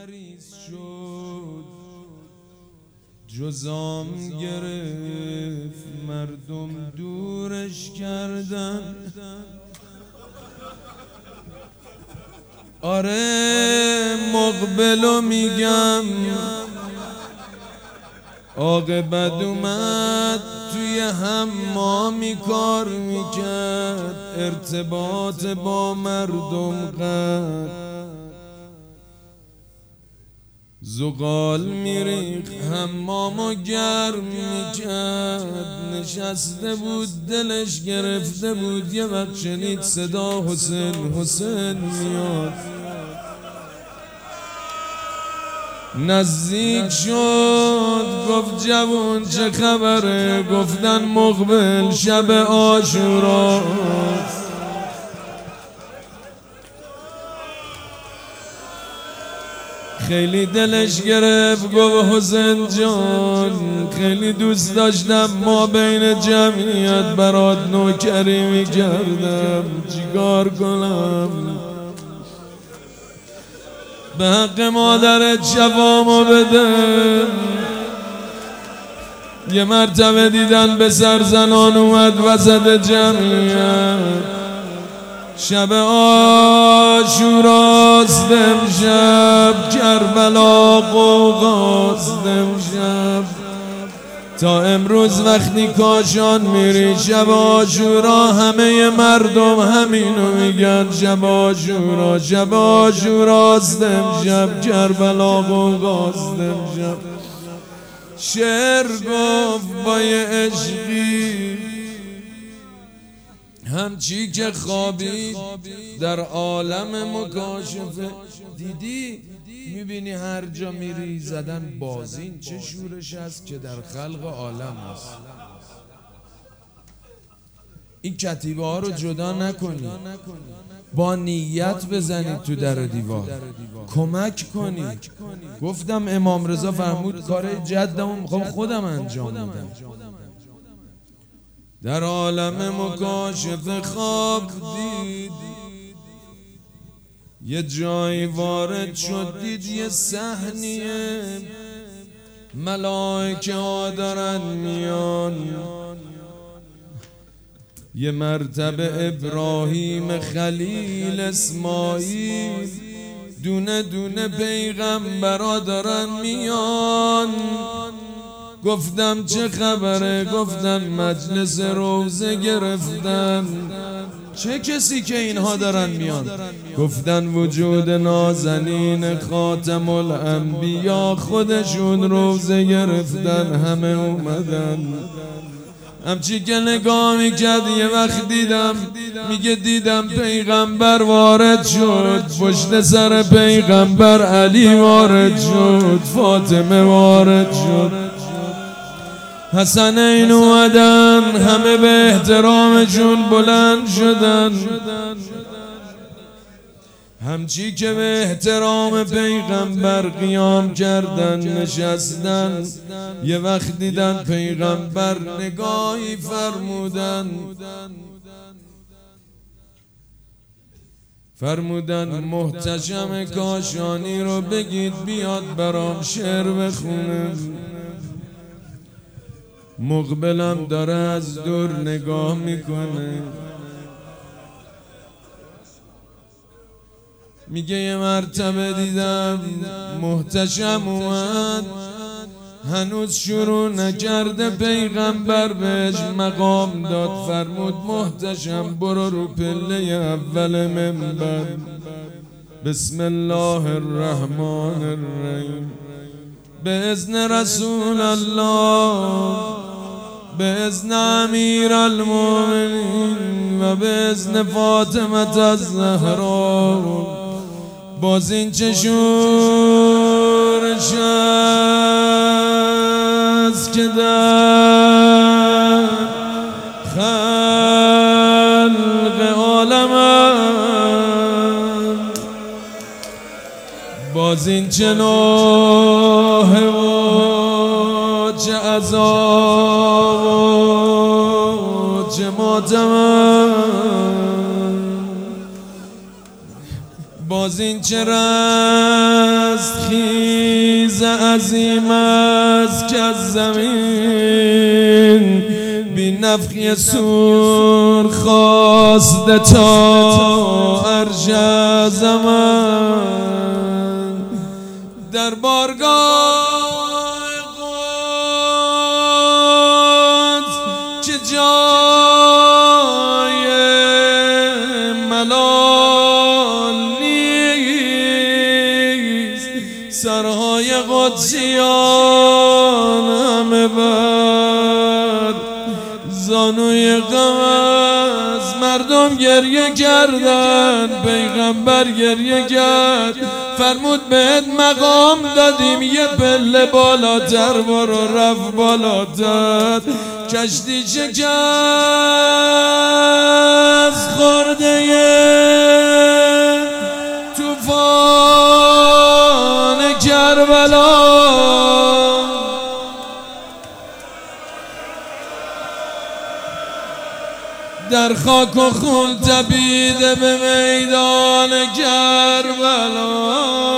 مریض شد، جزام گرفت، مردم دورش کردن. آره مقبلو میگم، عاقبت اومد توی حمامی کار میکرد، ارتباط با مردم قد، زغال میریخ حمامو گرم میکرد. نشسته بود دلش گرفته بود، یه وقت شنید صدا حسین حسین میاد. نزدیک شد گفت جوون چه خبره؟ گفتن مقبل شب عاشورا. خیلی دلش گرفت، گفت حسین جان خیلی دوست داشتم ما بین جمعیت برات نوکری میکردم، چیکار کنم؟ به حق مادرت شفامو بده. یه مرتبه دیدن به سرزنان اومد وسط جمعیت، شب عاشوراست امشب، کربلا قوقاست امشب. تا امروز وقتی کاشان میری شب عاشورا، همه مردم همینو میگن، شب عاشورا شب عاشوراست امشب، کربلا قوقاست امشب. شعر گفت با یه عشقی همچی که خوابید در عالم مکاشفه. دیدی؟ میبینی هر جا میری زدن بازین چه شورش است که در خلق عالم است. این کتیبه ها رو جدا نکنی، با نیت بزنید تو در دیوار، کمک کنید. گفتم امام رضا فرمود کار جدمو میخوام خودم انجام بدم. در عالم مکاشفه خواب دید، یه جایی وارد شد، دید یه صحنیه، ملائکه ها دارن میان. یه مرتبه ابراهیم خلیل اسماعیل، دونه دونه پیغمبرا دارن میان. گفتم چه خبره؟ گفتن مجلس روزه گرفتن. چه کسی که اینها دارن میان؟ گفتن وجود نازنین خاتم الانبیا خودشون روزه گرفتن، همه اومدن. همچی که نگاه میکرد یه وقت دیدم، میگه دیدم پیغمبر وارد شد، پشت سر پیغمبر علی وارد شد، فاطمه وارد شد، حسنین اومدن، همه به احترامشون بلند شدن. همچی که به احترام پیغمبر قیام کردن نشستن، یه وقت دیدن پیغمبر نگاهی فرمودن محتشم کاشانی رو بگید بیاد برام شعر بخونه. مقبلم داره از دور نگاه میکنه، میگه یه مرتبه دیدم محتشم اومد، هنوز شروع نکرده پیغمبر بهش مقام داد. فرمود محتشم برو رو پله اول منبر، بسم الله الرحمن الرحیم، به اذن رسول الله، به اذن امیر المؤمنین و به اذن فاطمه الزهرا. باز این چه شورش است که در خلق عالم، باز این چه نوحه و چه عذاب و چه ماتم، باز این چه رنج است خیز عظیم است که از زمین بی نفخی سور خواسته تا عرش زمان در بارگاه قدس که جای ملال نیست سرهای قدسیان همه بر زانوی غم از مردم گریه کردن پیغمبر گریه کرد فرمود بهت مقام دادیم یه پله بالاتر برو رفت بالاتر کشتی شکست خورده توفان کربلا در خاک و خون تپیده به میدان کربلا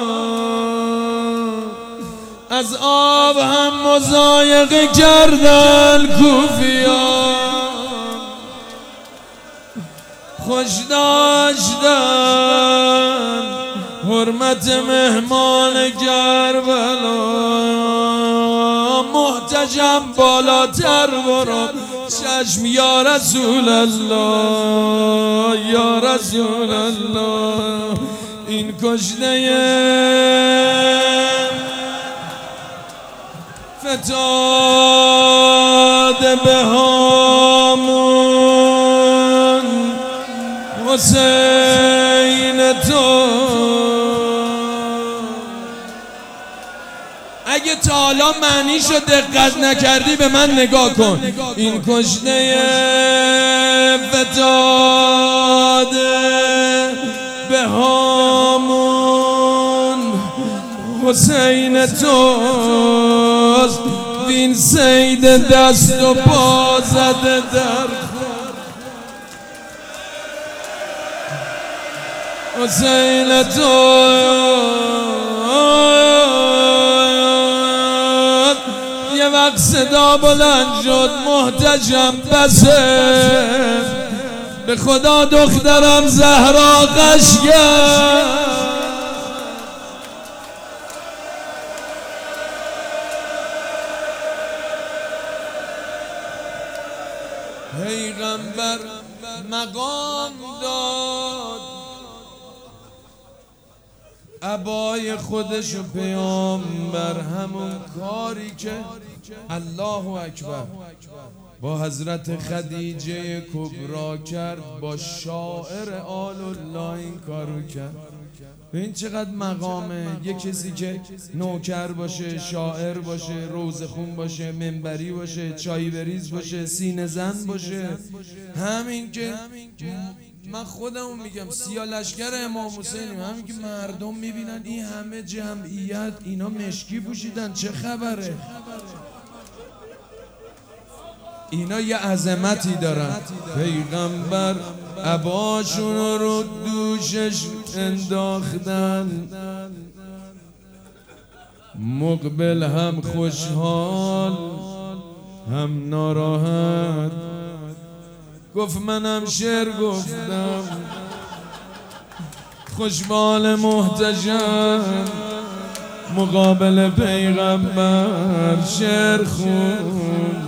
از آب هم مضایقه کردن کوفیان خوش داشتن حرمت مهمان کربلا محتشم بالاتر برو چشم یا رسول الله یا رسول الله این کشته فتاده به هامون حسین تو اگه تا حالا معنیشو دقت نکردی به من نگاه کن این کشته فتاده به هامون حسین توست وین سید دست و پا زده در حسین توست یه وقت صدا بلند شد محتشم بسه به خدا دخترم زهرا غش کرد پیغمبر مقام داد عبای خودش و پیامبر همون کاری که الله اکبر با حضرت خدیجه کبرا کرد با شاعر آل الله این کارو کرد. این چقدر مقامه یه کسی که نوکر باشه شاعر باشه روزخون باشه منبری باشه چای بریز باشه سینه زن باشه همین که من خودمو میگم سیاه لشکر امام حسینیم همین که مردم میبینن این همه جمعیت اینا مشکی پوشیدن چه خبره اینا یه عظمتی دارن پیغمبر عباشون رو دوشش انداختن مقبل هم خوشحال هم ناراحت گفت منم شعر گفتم خوشبال محتشم مقابل پیغمبر شعر خوند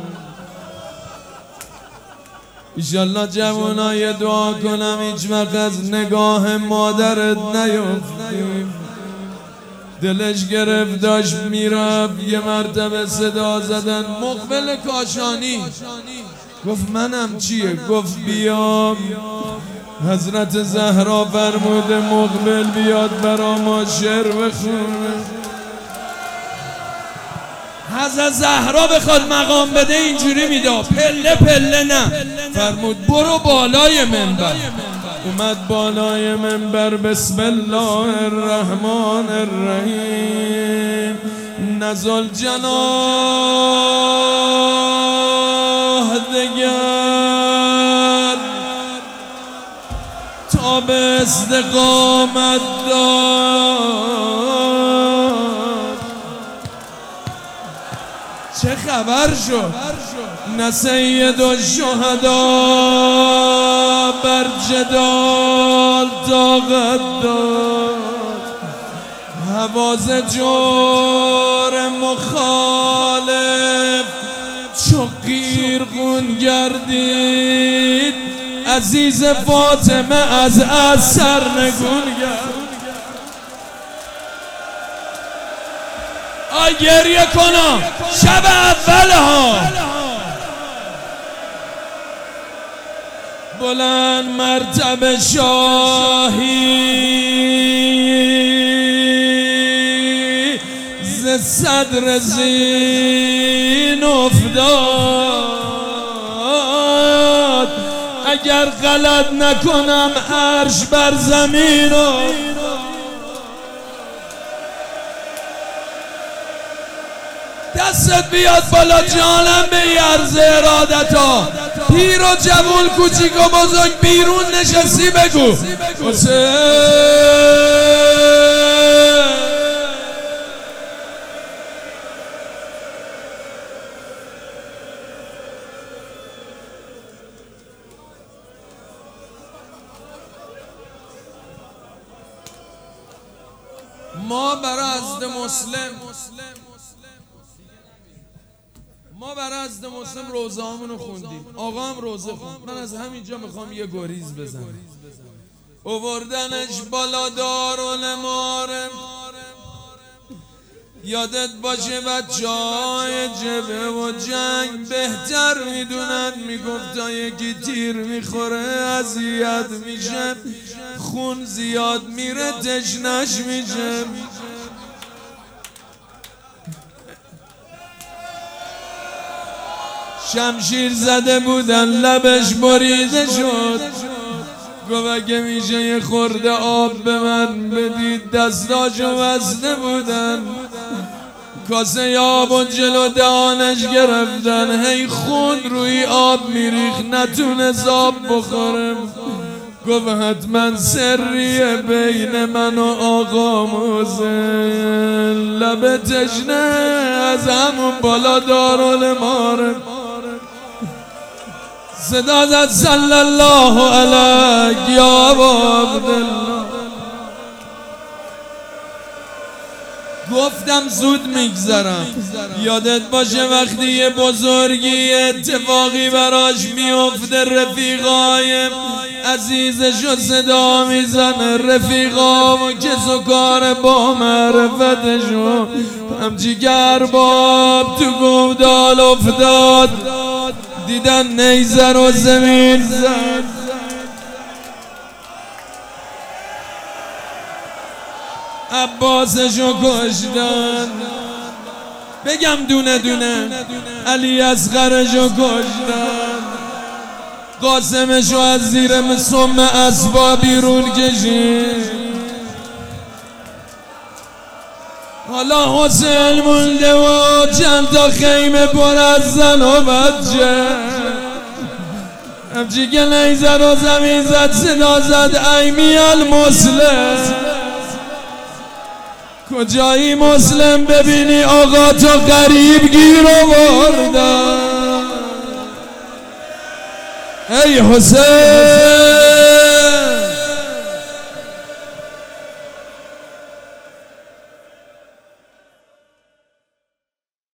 ایشالله جوانای دعا کنم هیچ وقت از نگاه مادرت نیفتیم دلش گرفت داشت میرفت یه مرتبه صدا زدن مقبل کاشانی گفت منم چیه گفت بیام حضرت زهرا فرموده مقبل بیاد برا ما شعر بخونه حضرت زهرا بخواد مقام بده اینجوری میده پله پله نه فرمود برو بالای منبر اومد بالای منبر بسم الله الرحمن الرحیم نزل جناح دگر تا به استقامت دار خبر شد نه سید الشهدا بر جدال طاقت داد، حواس جور مخالف چو قیرگون گردید، عزیز فاطمه از سرنگون گردید. گریه کنم شب اول ها بلند مرتبه شاهی ز صدر زین افتاد، اگر غلط نکنم عرش بر زمین افتاد. دستت بیاد بالا جانم به یرز ارادتا، پیر و جوون کوچیک و بزرگ بیرون نشستی بگو ما برای حضرت مسلم روزه هامونو خوندیم، آقا هم روزه خوند. من از همینجا میخوام یه گریز بزنم. اووردنش بالا دارالمعارف، یادت باشه بچه‌های جبهه و جنگ بهتر میدونن، میگفت تا یکی تیر میخوره اذیت میشه، خون زیاد میره تشنش میشه. شمشیر زده بودن لبش بریده شد، گفت اگه میشه یه خورده آب به من بدید، دستاشو بسته بودن، کاسه آب و جلو دهانش گرفتن، هی خون روی آب میریخ نتونست آب بخورم. گفت حتما سریه بین من و آقا موزن، لب تشنه از همون بالا دارالمعارف صدا زد صلی الله علیک یا ابا عبدالله. گفتم زود میگذرم، یادت باشه وقتی یه بزرگی اتفاقی براش میفته رفیقای عزیزشو صدا میزنه، رفیقا و کس و کار با معرفتشو، همچی گرباب تو گودال افتاد، دیدن نیزه رو زمین زد، عباسشو کشتن، بگم دونه دونه، علی اصغرشو کشتن، قاسمشو از زیر سم اسبا بیرون کشید. حالا حسین مونده و چند تا خیمه پر از زن و بچه، همچی که نیزه رو زمین زد صدا زد ای میال مسلم، کجایی مسلم ببینی آقا تو غریب گیر آوردن. ای حسین